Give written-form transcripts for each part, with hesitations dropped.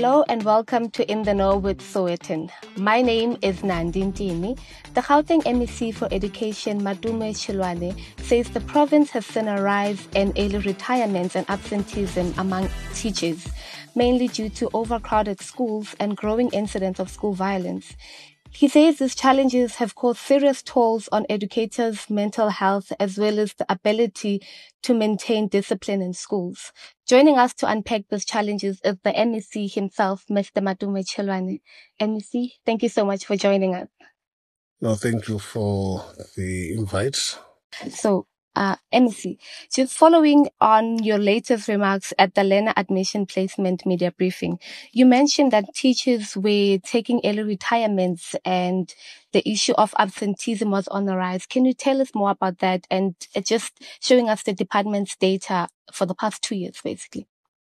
Hello and welcome to In the Know with Sowetan. My name is Nandi Ntini. The Gauteng MEC for Education, Madume Chilwane, says the province has seen a rise in early retirements and absenteeism among teachers, mainly due to overcrowded schools and growing incidents of school violence. He says these challenges have caused serious tolls on educators' mental health as well as the ability to maintain discipline in schools. Joining us to unpack these challenges is the MEC himself, Mr. Madume Chilwane. MEC, thank you so much for joining us. No, thank you for the invite. So, MEC, just following on your latest remarks at the Learner Admission Placement Media Briefing, you mentioned that teachers were taking early retirements and the issue of absenteeism was on the rise. Can you tell us more about that and just showing us the department's data for the past 2 years, basically?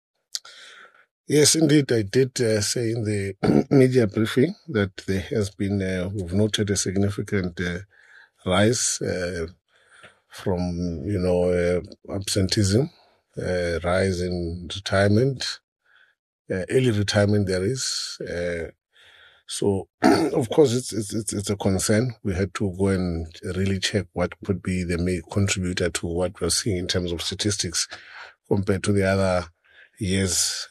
Yes, indeed, I did say in the media briefing that there has been, we've noted a significant rise from, absenteeism, rise in retirement, early retirement there is. So, of course, it's a concern. We had to go and really check what could be the main contributor to what we're seeing in terms of statistics compared to the other years.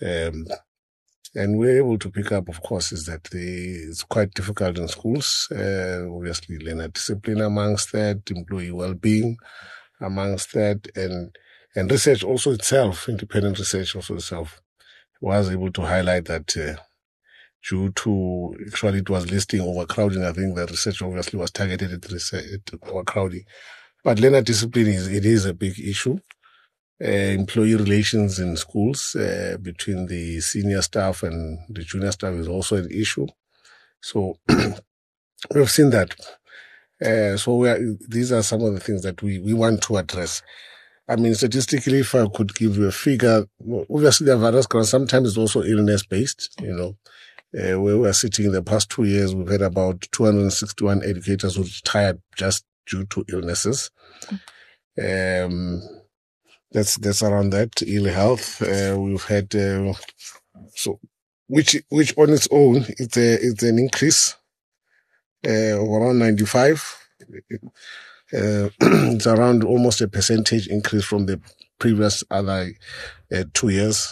And we're able to pick up, of course, is that it's quite difficult in schools. Obviously, learner discipline amongst that, employee well-being amongst that, and research also itself, independent research also itself, was able to highlight that due to, actually it was listing overcrowding. I think the research obviously was targeted at overcrowding. But learner discipline is a big issue. Employee relations in schools between the senior staff and the junior staff is also an issue. So we've seen that. These are some of the things that we want to address. I mean, statistically, if I could give you a figure, obviously there are various grounds. Sometimes it's also illness-based, where we are sitting in the past 2 years, we've had about 261 educators who retired just due to illnesses. That's around that. Ill health. We've had, which on its own, it's an increase, of around 95. It's around almost a percentage increase from the previous other 2 years.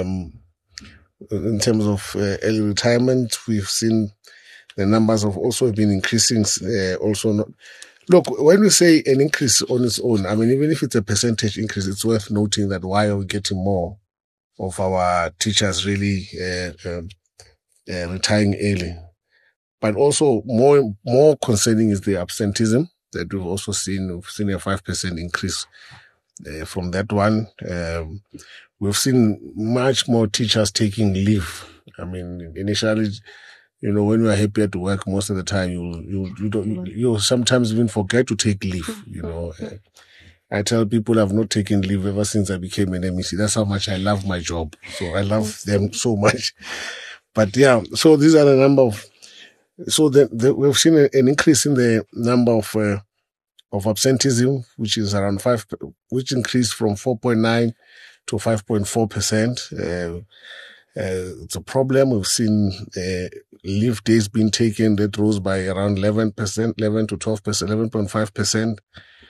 In terms of early retirement, we've seen the numbers have also been increasing. Look, when we say an increase on its own, I mean, even if it's a percentage increase, it's worth noting that why are we getting more of our teachers really retiring early? But also more concerning is the absenteeism that we've also seen. We've seen a 5% increase from that one. We've seen much more teachers taking leave. I mean, initially, when you are happy at work, most of the time you sometimes even forget to take leave. I tell people I've not taken leave ever since I became an MEC. That's how much I love my job. So I love them so much. But yeah, so these are the number of. So we've seen an increase in the number of absenteeism, which is around 5, which increased from 4.9 to 5.4%. It's a problem. We've seen leave days being taken that rose by around 11%, 11 to 12%, 11.5%.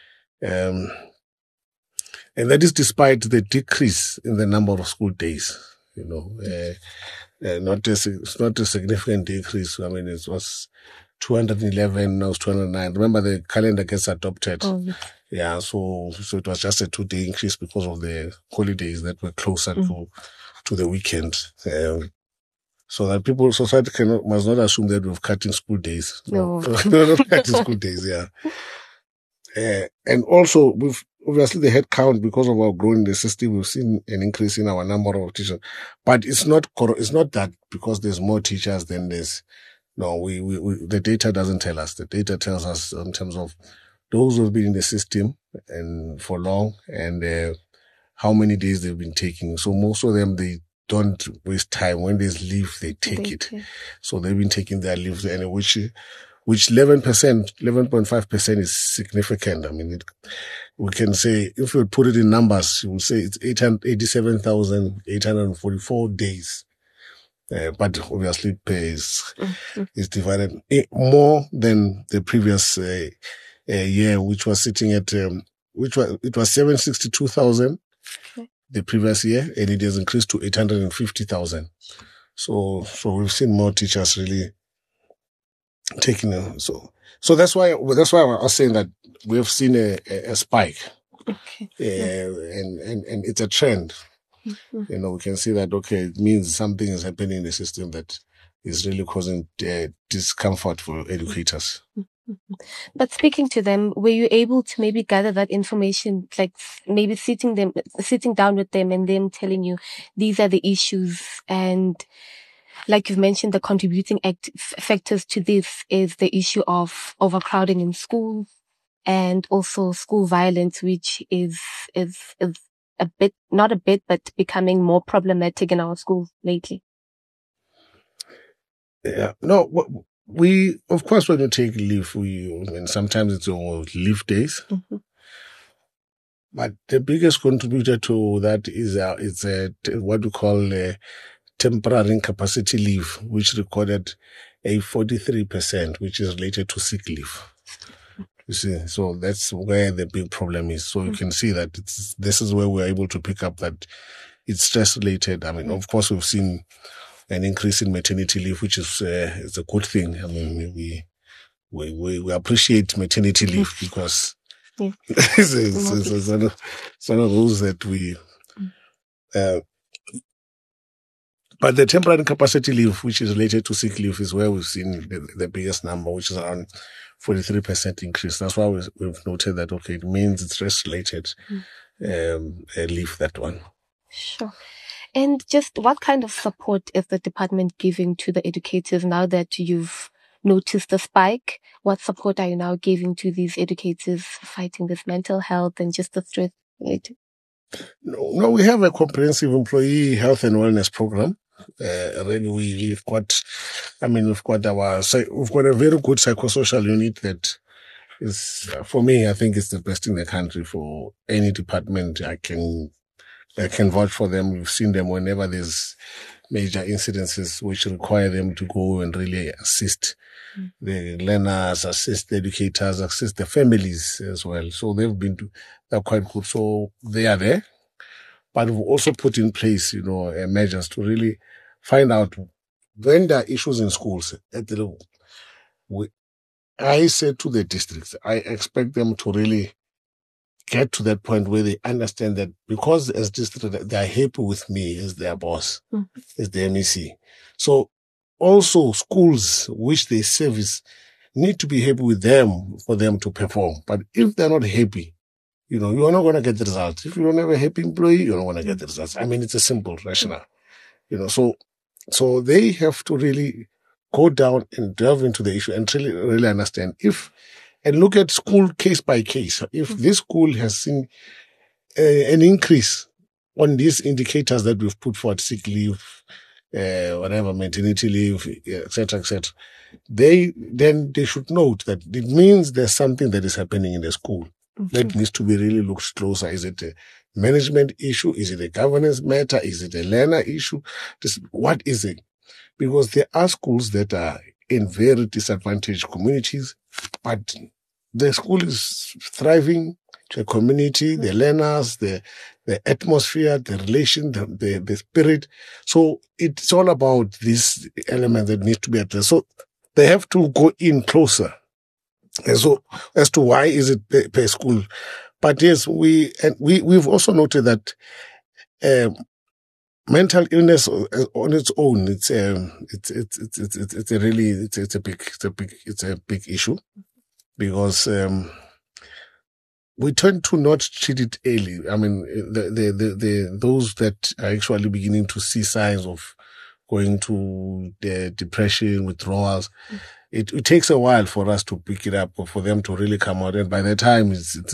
And that is despite the decrease in the number of school days. It's not a significant decrease. I mean, it was 211, now it's 209. Remember, the calendar gets adopted. Oh, yes. Yeah, so it was just a 2-day increase because of the holidays that were closer to the weekend. So that society must not assume that we're cutting school days. No. We're not cutting school days, yeah. And also, obviously the head count, because of our growing the system, we've seen an increase in our number of teachers. But it's not that because there's more teachers than there's, no, the data doesn't tell us. The data tells us in terms of those who have been in the system and for long and how many days they've been taking. So most of them, they don't waste time. When there's leave, they take it. So they've been taking their leave, and which 11%, 11.5% is significant. I mean, we can say, if we put it in numbers, you will say it's 87,844 days but obviously pay is divided more than the previous year, which was sitting at it was 762,000 the previous year, and it has increased to 850,000. So we've seen more teachers really taking them. So that's why I was saying that we have seen a spike, and it's a trend. We can see that, it means something is happening in the system that is really causing discomfort for educators. But speaking to them, were you able to maybe gather that information, like maybe sitting down with them and them telling you these are the issues, and like you've mentioned, the contributing factors to this is the issue of overcrowding in schools and also school violence, which is but becoming more problematic in our schools lately? Yeah, no, we, of course, when you take leave, sometimes it's on leave days. But the biggest contributor to that is what we call temporary incapacity leave, which recorded a 43%, which is related to sick leave. You see, so that's where the big problem is. So you can see that this is where we're able to pick up that it's stress related. I mean, of course, we've seen an increase in maternity leave, which is it's a good thing. I mean, we appreciate maternity leave because it's one of those that we. But the temporary incapacity leave, which is related to sick leave, is where we've seen the biggest number, which is around 43% increase. That's why we've noted that, it means it's stress-related leave, that one. Sure. And just what kind of support is the department giving to the educators now that you've noticed the spike? What support are you now giving to these educators fighting this mental health and just the stress related? No, we have a comprehensive employee health and wellness program. Really, we've got a very good psychosocial unit that is, for me, I think it's the best in the country for any department. I can vouch for them. We've seen them whenever there's major incidences which require them to go and really assist the learners, assist the educators, assist the families as well. So they're quite good. So they are there. But we've also put in place, measures to really find out when there are issues in schools. I said to the districts, I expect them to really get to that point where they understand that because as district, they are happy with me as their boss, as the MEC. So also schools which they service need to be happy with them for them to perform. But if they're not happy, you're not going to get the results. If you don't have a happy employee, you're not going to get the results. I mean, it's a simple rationale. So they have to really go down and delve into the issue and really understand and look at school case by case. If this school has seen an increase on these indicators that we've put forward, sick leave, maternity leave, et cetera, then they should note that it means there's something that is happening in the school that needs to be really looked closer. Is it a management issue? Is it a governance matter? Is it a learner issue? What is it? Because there are schools that are in very disadvantaged communities, but the school is thriving to a community, the learners, the atmosphere, the relation, the spirit. So it's all about this element that needs to be addressed. So they have to go in closer. And so as to why is it per school. But yes, we've also noted that mental illness on its own, it's a big issue because we tend to not treat it early. I mean, those that are actually beginning to see signs of going to the depression, withdrawals, it takes a while for us to pick it up or for them to really come out. And by the time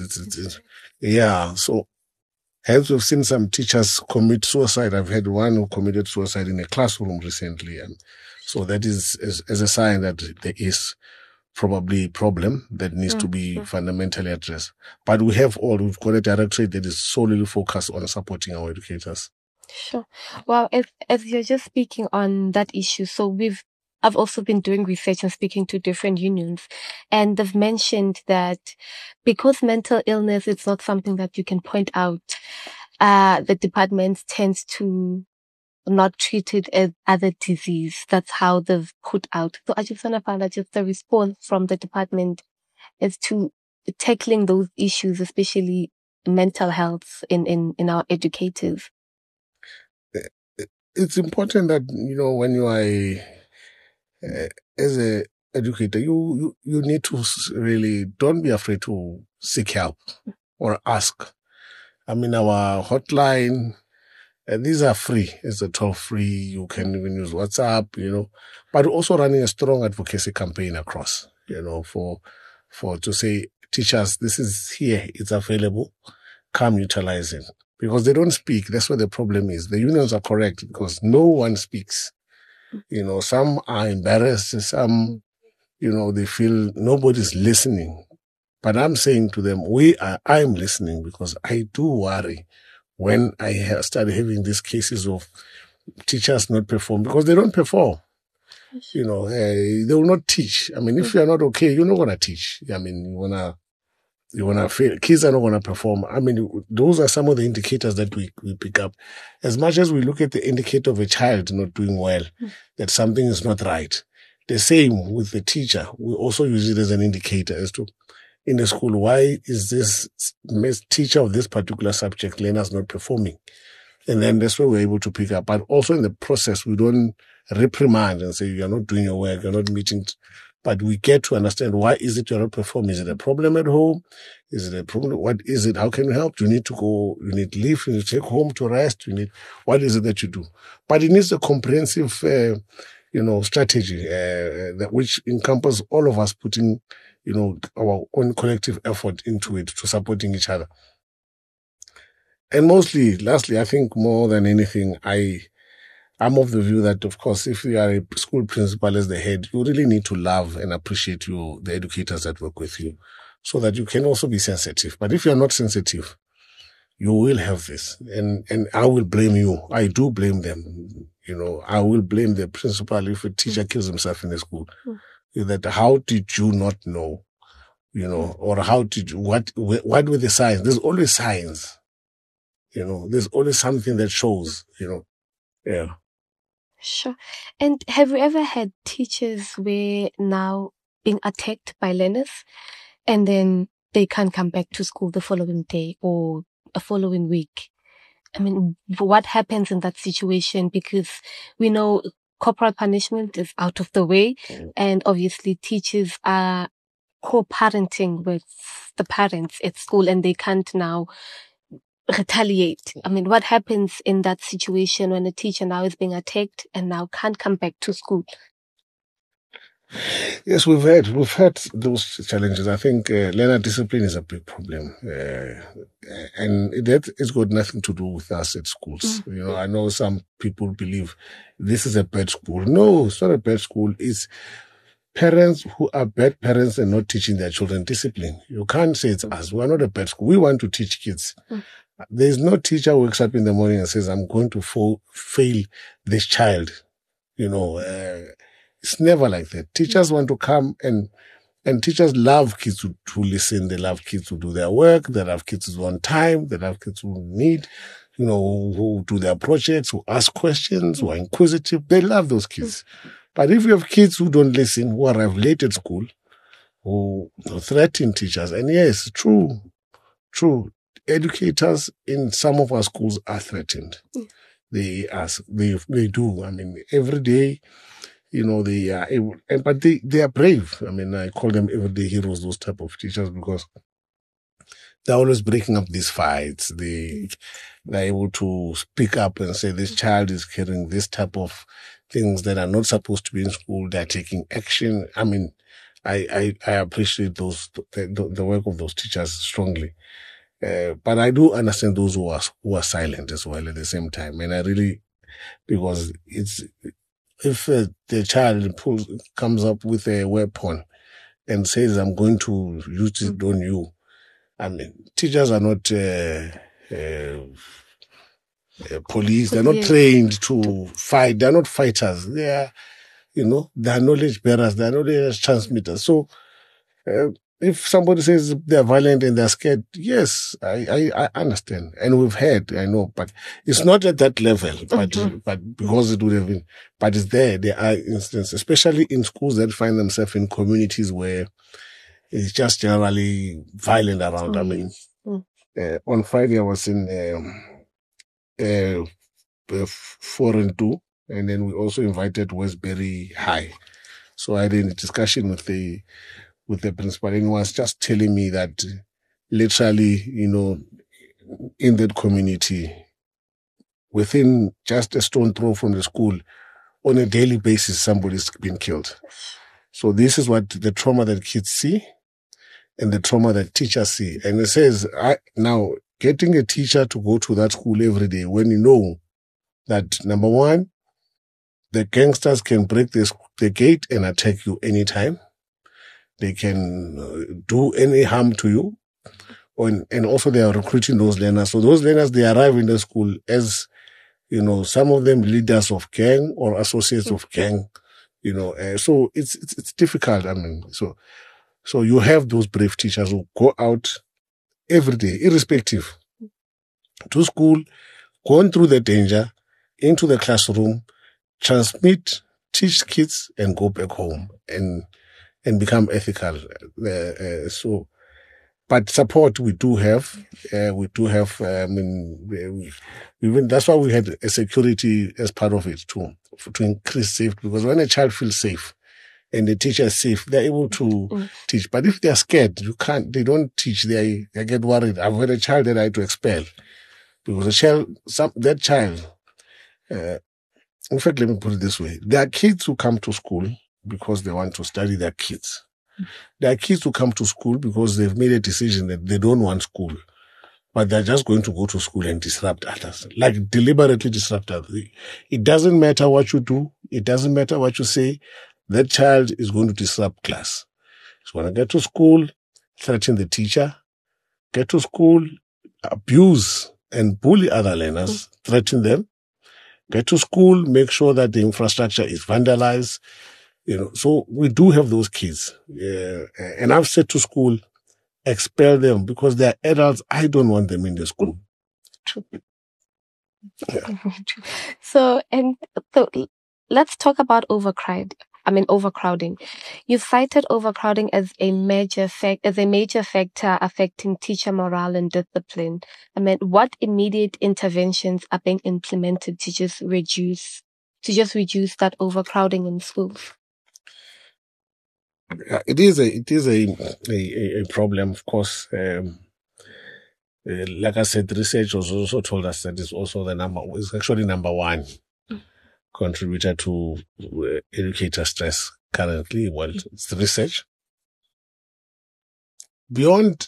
so hence we've seen some teachers commit suicide. I've had one who committed suicide in a classroom recently. And so that is as a sign that there is probably a problem that needs to be fundamentally addressed. But we've got a directorate that is solely focused on supporting our educators. Sure. Well, as you're just speaking on that issue, so I've also been doing research and speaking to different unions, and they've mentioned that because mental illness is not something that you can point out, the department tends to not treat it as other disease. That's how they've put out. So I just want to find out just the response from the department as to tackling those issues, especially mental health in our educators. It's important that, when you are as a educator, you need to really don't be afraid to seek help or ask. I mean, our hotline, these are free. It's a toll free. You can even use WhatsApp, but also running a strong advocacy campaign across, to say, teachers, this is here. It's available. Come utilize it, because they don't speak. That's where the problem is. The unions are correct because no one speaks. Some are embarrassed. Some, they feel nobody's listening. But I'm saying to them, I'm listening, because I do worry when I start having these cases of teachers not perform, because they don't perform. They will not teach. I mean, if you're not okay, you're not going to teach. I mean, you wanna fail. Kids are not going to perform. I mean, those are some of the indicators that we pick up. As much as we look at the indicator of a child not doing well, that something is not right. The same with the teacher. We also use it as an indicator as to, in the school, why is this teacher of this particular subject, learners, not performing? And then that's where we're able to pick up. But also in the process, we don't reprimand and say, you're not doing your work, you're not meeting. But we get to understand, why is it you're not performing? Is it a problem at home? Is it a problem? What is it? How can we help? Do you need to go? You need leave? You need to take home to rest? What is it that you do? But it needs a comprehensive, strategy, which encompasses all of us putting, our own collective effort into it, to supporting each other. And lastly, I think more than anything, I'm of the view that, of course, if you are a school principal as the head, you really need to love and appreciate the educators that work with you, so that you can also be sensitive. But if you're not sensitive, you will have this. And I will blame you. I do blame them. I will blame the principal if a teacher kills himself in the school. That how did you not know? Or how did you, what were the signs? There's always signs. There's always something that shows, yeah. Sure. And have you ever had teachers where now being attacked by learners and then they can't come back to school the following day or a following week? I mean, what happens in that situation? Because we know corporal punishment is out of the way, and obviously teachers are co-parenting with the parents at school, and they can't now retaliate. I mean, what happens in that situation when a teacher now is being attacked and now can't come back to school? Yes, we've had those challenges. I think learner discipline is a big problem, and that has got nothing to do with us at schools. I know some people believe this is a bad school. No, it's not a bad school. It's parents who are bad parents and not teaching their children discipline. You can't say it's us. We're not a bad school. We want to teach kids. There's no teacher who wakes up in the morning and says, I'm going to fail this child. It's never like that. Teachers want to come and teachers love kids to listen. They love kids to do their work. They love kids who on time. They love kids who need, who do their projects, who ask questions, who are inquisitive. They love those kids. But if you have kids who don't listen, who arrive late at school, who threaten teachers, and yes, true. Educators in some of our schools are threatened. They do. I mean, every day, they are able, but they are brave. I mean, I call them everyday heroes, those type of teachers, because they're always breaking up these fights. They're able to speak up and say, this child is carrying this type of things that are not supposed to be in school. They're taking action. I mean, I appreciate the work of those teachers strongly. But I do understand those who are silent as well at the same time. And I really, because if the child comes up with a weapon and says, I'm going to use it on you, I mean, teachers are not, police. They're not trained to fight. They're not fighters. They are, they're knowledge bearers. They're knowledge transmitters. So, if somebody says they're violent and they're scared, yes, I understand. And we've heard, I know, but it's not at that level, but because it would have been, but it's there. There are instances, especially in schools that find themselves in communities where it's just generally violent around. I mean, on Friday I was in, 4 and 2, and then we also invited Westbury High. So I had a discussion with the principal, and he was just telling me that literally, in that community, within just a stone throw from the school, on a daily basis, somebody's been killed. So this is what the trauma that kids see and the trauma that teachers see. And it says, now, getting a teacher to go to that school every day when you know that, number one, the gangsters can break the gate and attack you anytime. They can do any harm to you. And also they are recruiting those learners. So those learners, they arrive in the school as, some of them leaders of gang or associates of gang, so it's difficult. I mean, so you have those brave teachers who go out every day, irrespective, to school, going through the danger, into the classroom, transmit, teach kids, and go back home and become ethical. But support we do have. That's why we had a security as part of it too, to increase safety. Because when a child feels safe and the teacher is safe, they're able to teach. But if they're scared, they don't teach. They get worried. I've had a child that I had to expel because that child, in fact, let me put it this way. There are kids who come to school because they want to study. Their kids. There are kids who come to school because they've made a decision that they don't want school, but they're just going to go to school and disrupt others, like deliberately disrupt others. It doesn't matter what you do. It doesn't matter what you say. That child is going to disrupt class. So when I get to school, threaten the teacher, get to school, abuse and bully other learners, threaten them, get to school, make sure that the infrastructure is vandalized. So we do have those kids. And I've said to school, expel them because they're adults. I don't want them in the school. Yeah. So let's talk about overcrowding. You cited overcrowding as a major factor affecting teacher morale and discipline. What immediate interventions are being implemented to just reduce that overcrowding in schools? It is a problem, of course. Like I said, research has also told us that it's also it's actually number one contributor to educator stress currently. Well, it's the research. Beyond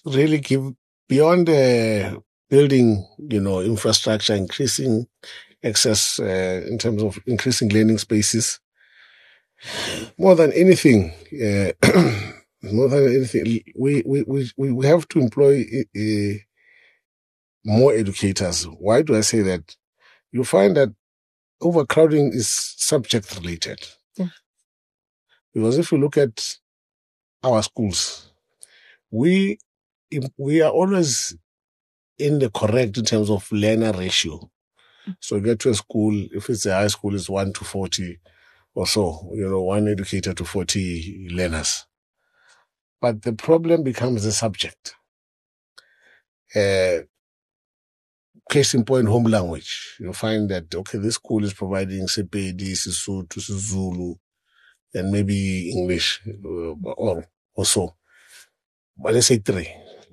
building, infrastructure, increasing access in terms of increasing learning spaces. More than anything, we have to employ more educators. Why do I say that? You find that overcrowding is subject related. Yeah. Because if you look at our schools, we are always in the correct in terms of learner ratio. So you get to a school, if it's a high school, it's 1 to 40 or so, 1 educator to 40 learners. But the problem becomes the subject. Case in point, home language. You find that, okay, this school is providing Sepedi, Sesotho, Zulu, and maybe English or so. But let's say 3,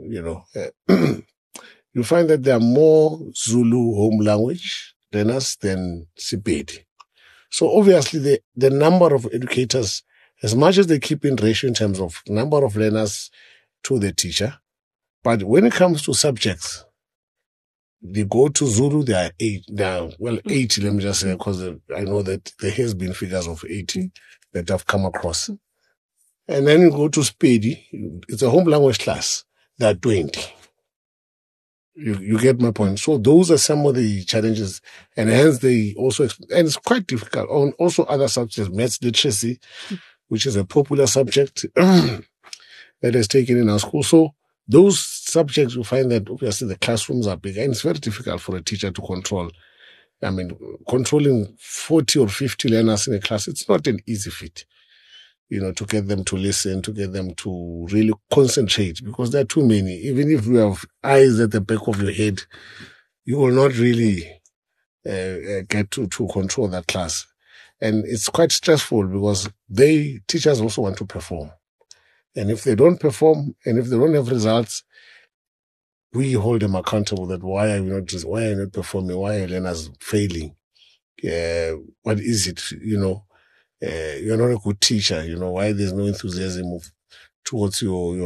You find that there are more Zulu home language learners than Sepedi. So obviously the number of educators, as much as they keep in ratio in terms of number of learners to the teacher, but when it comes to subjects, they go to Zulu, they are 8 now. Well, 80, let me just say, because I know that there has been figures of 80 that I've come across. And then you go to Sepedi, it's a home language class, there are 20. You get my point. So those are some of the challenges, and hence they also, and it's quite difficult on also other subjects, maths literacy, which is a popular subject that is taken in our school. So those subjects, you find that obviously the classrooms are big, and it's very difficult for a teacher to control. I mean, controlling 40 or 50 learners in a class, it's not an easy feat. To get them to listen, to get them to really concentrate, because there are too many. Even if you have eyes at the back of your head, you will not really get to control that class. And it's quite stressful because teachers also want to perform. And if they don't perform, and if they don't have results, we hold them accountable that why are you not performing? Why are learners failing? What is it? You're not a good teacher. Why there's no enthusiasm towards your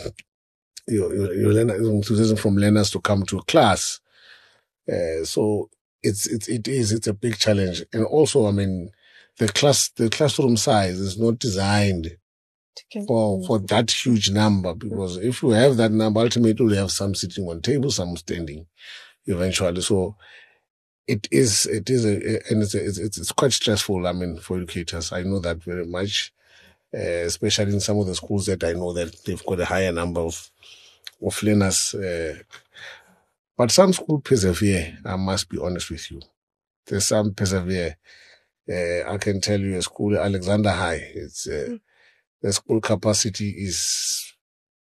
enthusiasm from learners to come to class. So it's a big challenge. And also, I mean, the classroom size is not designed for that huge number, because if you have that number, ultimately you have some sitting on tables, some standing eventually. So it's quite stressful, I mean, for educators. I know that very much, especially in some of the schools that I know that they've got a higher number of learners. But some schools persevere, I must be honest with you. There's some persevere. I can tell you a school, Alexander High, the school capacity is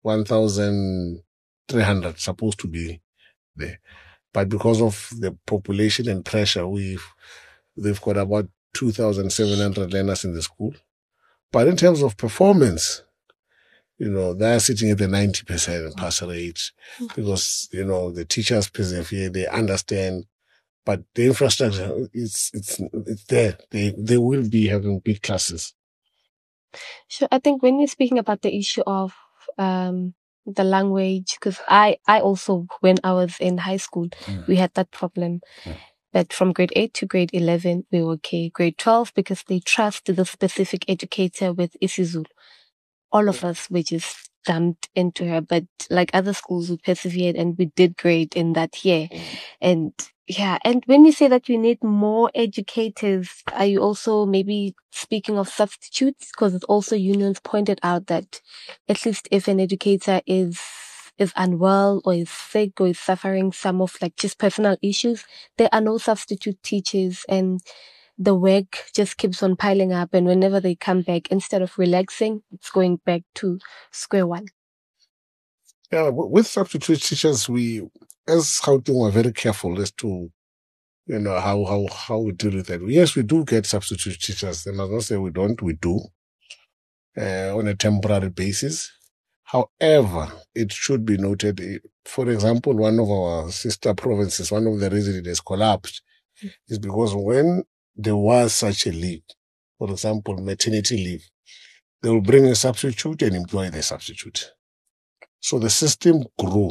1,300, supposed to be there. But because of the population and pressure, they've got about 2,700 learners in the school. But in terms of performance, they're sitting at the 90% pass rate, because, the teachers persevere, they understand, but the infrastructure, it's there. They will be having big classes. Sure. I think when you're speaking about the issue of the language, because I also, when I was in high school, we had that problem. But from grade 8 to grade 11, we were okay. Grade 12, because they trust the specific educator with isiZulu. All of us were just dumped into her. But like other schools, we persevered and we did great in that year. And yeah, and when you say that you need more educators, are you also maybe speaking of substitutes? Because it's also unions pointed out that at least if an educator is unwell or is sick or is suffering some of like just personal issues, there are no substitute teachers, and the work just keeps on piling up. And whenever they come back, instead of relaxing, it's going back to square one. Yeah, with substitute teachers, we, as Gauteng, are very careful as to, how we deal with that. Yes, we do get substitute teachers. I must not say we don't, we do, on a temporary basis. However, it should be noted, for example, one of our sister provinces, one of the reasons it has collapsed is because when there was such a leave, for example, maternity leave, they will bring a substitute and employ the substitute. So the system grew,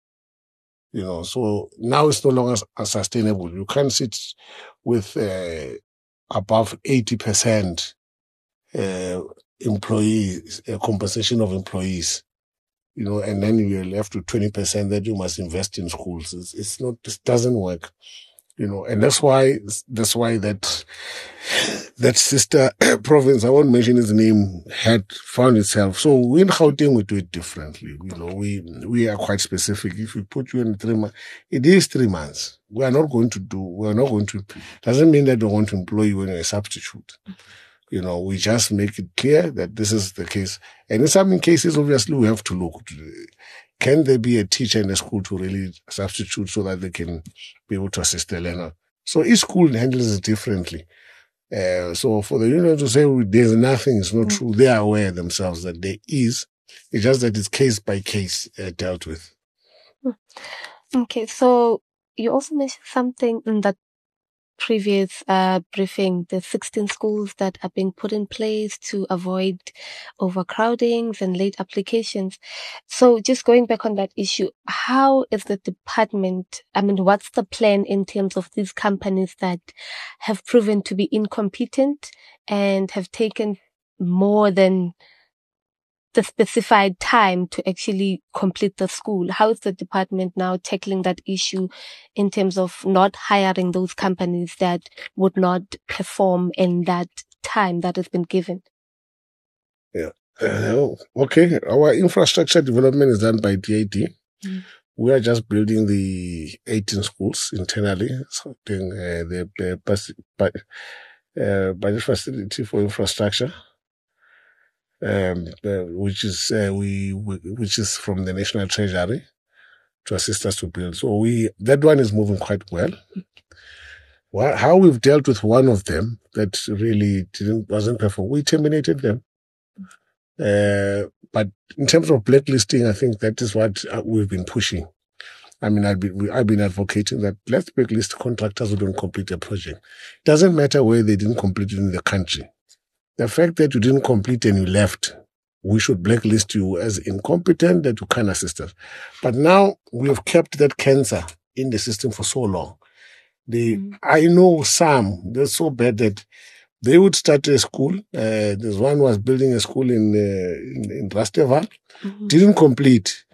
so now it's no longer sustainable. You can't sit with above 80% employees, compensation of employees, and then you're left with 20% that you must invest in schools. It's not, this doesn't work, and that's why that sister province, I won't mention his name, had found itself. So we in Gauteng, we do it differently. We are quite specific. If we put you in 3 months, it is 3 months. Doesn't mean that we want to employ you when you're a substitute. We just make it clear that this is the case. And in some cases, obviously, we have to look. Can there be a teacher in the school to really substitute so that they can be able to assist the learner? So each school handles it differently. So for the union to say there's nothing, it's not true. They are aware themselves that there is. It's just that it's case by case dealt with. Okay, so you also mentioned something in that previous briefing, the 16 schools that are being put in place to avoid overcrowdings and late applications. So just going back on that issue, how is the department, what's the plan in terms of these companies that have proven to be incompetent and have taken more than the specified time to actually complete the school. How is the department now tackling that issue in terms of not hiring those companies that would not perform in that time that has been given? Yeah. Okay. Our infrastructure development is done by DAD. We are just building the 18 schools internally, so doing the budget facility for infrastructure, which is from the National Treasury to assist us to build. So that one is moving quite well. How we've dealt with one of them that really wasn't performed, we terminated them. But in terms of blacklisting, I think that is what we've been pushing. I mean, I've been advocating that let's blacklist contractors who don't complete a project. It doesn't matter where they didn't complete it in the country. The fact that you didn't complete and you left, we should blacklist you as incompetent, that you can't assist us. But now we have kept that cancer in the system for so long. I know some, they're so bad that they would start a school. There's one was building a school in Rusteval, didn't complete.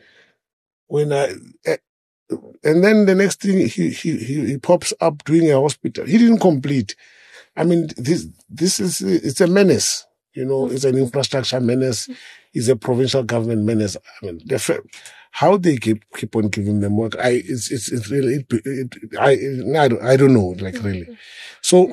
And then the next thing he pops up doing a hospital. He didn't complete. I mean, it's a menace. You know, it's an infrastructure menace. It's a provincial government menace. I mean, how they keep on giving them work, it's really, I don't know, like really. So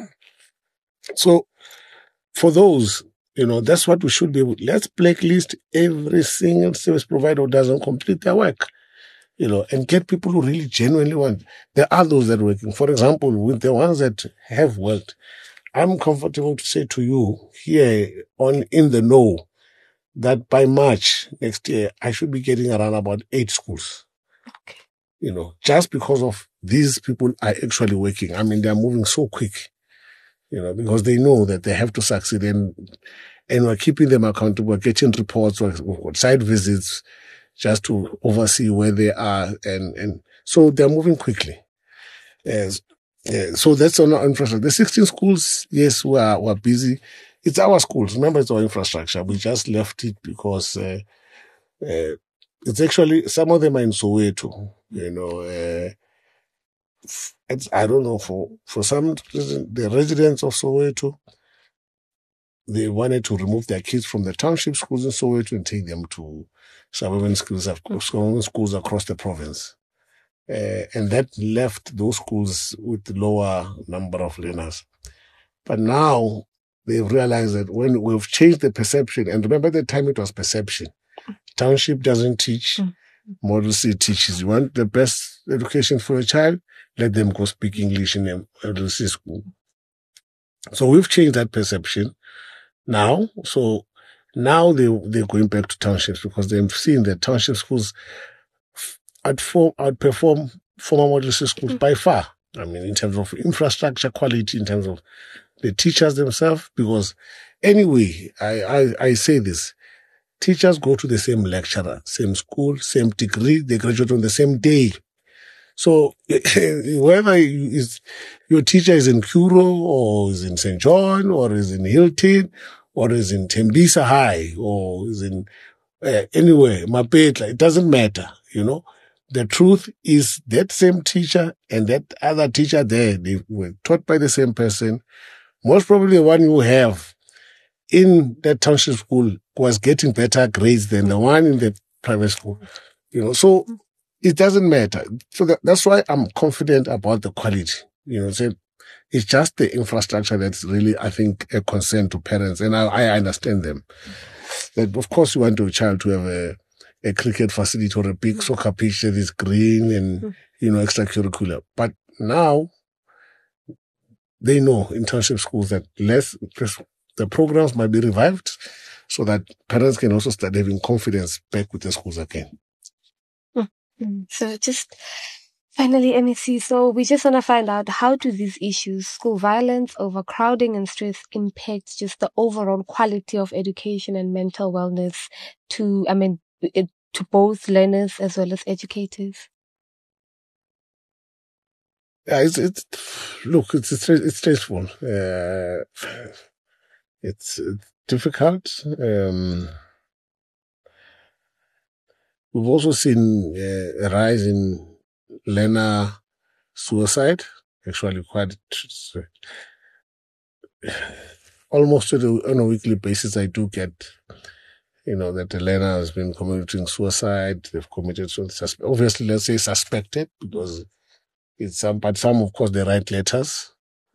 for those, you know, that's what we should be able. Let's blacklist every single service provider who doesn't complete their work, you know, and get people who really genuinely want. There are those that are working. For example, with the ones that have worked, I'm comfortable to say to you here in the know that by March next year, I should be getting around about 8 schools. Okay. You know, just because of these people are actually working. I mean, they're moving so quick, you know, because they know that they have to succeed, and we're keeping them accountable. We're getting reports or site visits just to oversee where they are. And so they're moving quickly. So that's on our infrastructure. The 16 schools, yes, we're busy. It's our schools. Remember, it's our infrastructure. We just left it because it's actually, some of them are in Soweto, you know. I don't know, for some reason, the residents of Soweto, they wanted to remove their kids from the township schools in Soweto and take them to suburban schools across the province. And that left those schools with lower number of learners. But now they've realized that when we've changed the perception, and remember the time it was perception. Township doesn't teach, Model C teaches. You want the best education for your child, let them go speak English in a Model C school. So we've changed that perception now. So now they're going back to townships because they've seen that township schools outperform former Model C schools by far. I mean, in terms of infrastructure quality, in terms of the teachers themselves, because anyway, I say this, teachers go to the same lecturer, same school, same degree, they graduate on the same day. So whether your teacher is in Kuro or is in St. John or is in Hilton or is in Tembisa High or is in anywhere, Mapetla, it doesn't matter, you know. The truth is that same teacher and that other teacher there, they were taught by the same person. Most probably the one you have in that township school was getting better grades than the one in the private school, you know. So it doesn't matter. So that's why I'm confident about the quality, you know. So it's just the infrastructure that's really, I think, a concern to parents, and I understand them. That of course you want your child to have a cricket facility or a big soccer pitch that is green and, you know, extracurricular. But now they know in township schools that the programs might be revived so that parents can also start having confidence back with the schools again. So just finally, MEC, so we just want to find out, how do these issues, school violence, overcrowding and stress, impact just the overall quality of education and mental wellness to both learners as well as educators? Yeah, it's stressful. It's difficult. We've also seen a rise in learner suicide. Actually, quite almost on a weekly basis, I do get, that the learner has been committing suicide. They've committed suicide. Obviously, let's say suspected, because but some, of course, they write letters,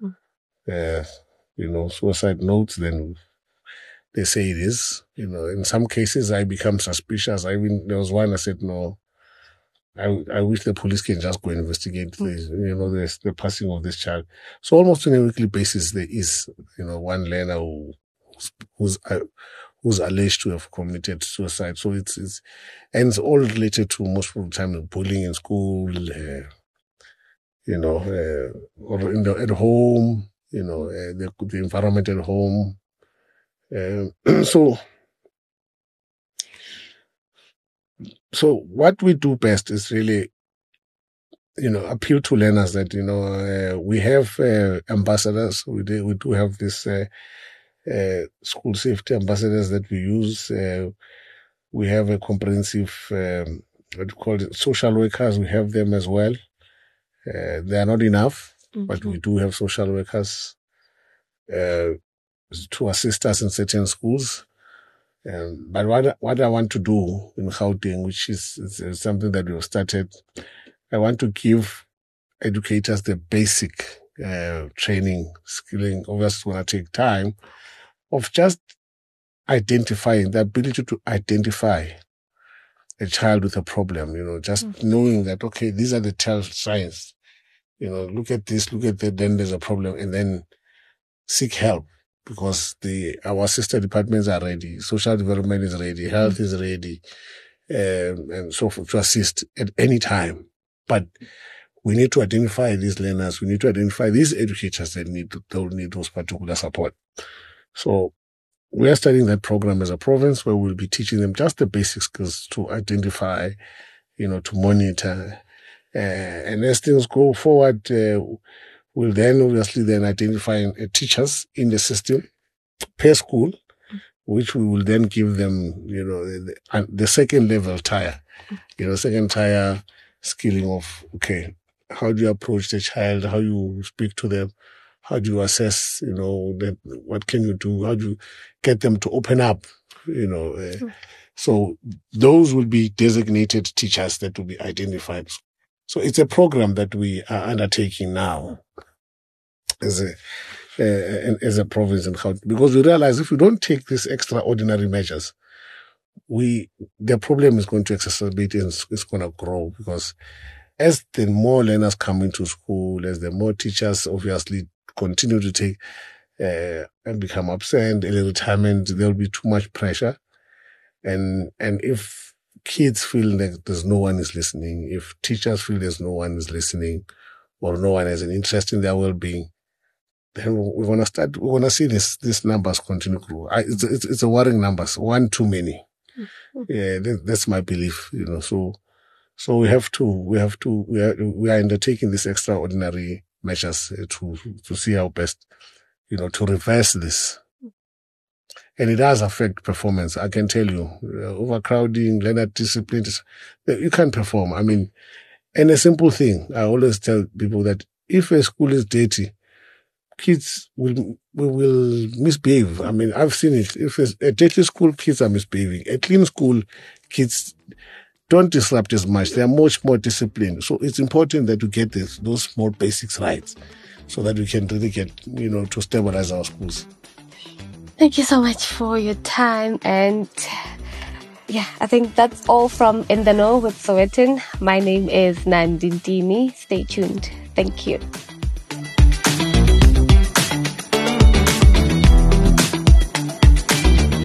suicide notes, then they say it is. In some cases, I become suspicious. There was one I said, no, I wish the police can just go investigate the passing of this child. So almost on a weekly basis, there is, one learner who's alleged to have committed suicide. So and it's all related to, most of the time, bullying in school, or at home, the environment at home. So what we do best is really, appeal to learners that, we have ambassadors. We do have this school safety ambassadors that we use. We have a comprehensive, social workers. We have them as well. They are not enough, but we do have social workers to assist us in certain schools. But what I want to do in Gauteng, which is something that we've started, I want to give educators the basic training, skilling. Obviously, it's going to take time, of just identifying, the ability to identify a child with a problem, just knowing that, okay, these are the tell signs. Look at this, look at that, then there's a problem, and then seek help, because our sister departments are ready, social development is ready, health is ready, and so forth, to assist at any time. But we need to identify these learners, we need to identify these educators that will need those particular support. So we are starting that program as a province, where we'll be teaching them just the basic skills to identify, to monitor. And as things go forward, we'll then obviously identify teachers in the system per school, which we will then give them, the second level tier, second tier skilling of, okay, how do you approach the child? How you speak to them? How do you assess, what can you do? How do you get them to open up, So those will be designated teachers that will be identified. So it's a program that we are undertaking now as a province, because we realize if we don't take these extraordinary measures, the problem is going to exacerbate and it's going to grow, because as the more learners come into school, as the more teachers obviously continue to take and become absent, early retirement, there'll be too much pressure. And if kids feel like there's no one is listening, if teachers feel there's no one is listening, or no one has an interest in their well-being, then we're going to see these numbers continue to grow. It's a worrying numbers, one too many. Yeah, that's my belief, So we are undertaking these extraordinary measures to see how best, to reverse this. And it does affect performance. I can tell you, overcrowding, learner discipline, you can't perform. I mean, and a simple thing, I always tell people that if a school is dirty, kids will misbehave. I mean, I've seen it. If it's a dirty school, kids are misbehaving. A clean school, kids don't disrupt as much. They are much more disciplined. So it's important that we get those small basics right, so that we can really get, to stabilize our schools. Thank you so much for your time. And yeah, I think that's all from In the Know with Sowetan. My name is Nandintini. Stay tuned. Thank you.